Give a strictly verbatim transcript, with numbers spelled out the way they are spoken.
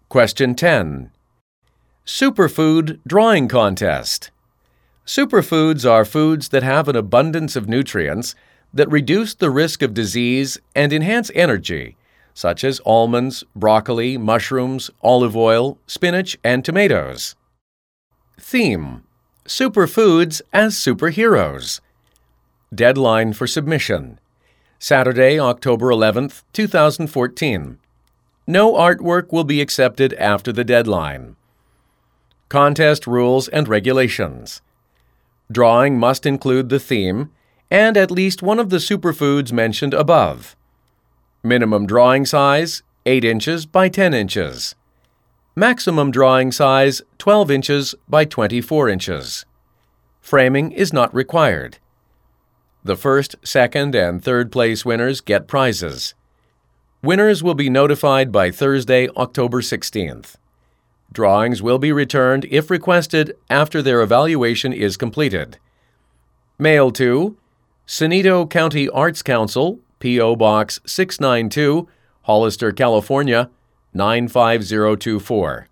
Question ten. Superfood Drawing Contest. Superfoods are foods that have an abundance of nutrients that reduce the risk of disease and enhance energy, such as almonds, broccoli, mushrooms, olive oil, spinach, and tomatoes. Theme: Superfoods as Superheroes. Deadline for submission: Saturday, October eleventh, two thousand fourteen. No artwork will be accepted after the deadline. Contest rules and regulations. Drawing must include the theme and at least one of the superfoods mentioned above. Minimum drawing size, eight inches by ten inches. Maximum drawing size, twelve inches by twenty-four inches. Framing is not required. The first, second, and third place winners get prizes. Winners will be notified by Thursday, October sixteenth. Drawings will be returned if requested after their evaluation is completed. Mail to Sonito County Arts Council, P O Box six ninety-two, Hollister, California, nine five zero two four.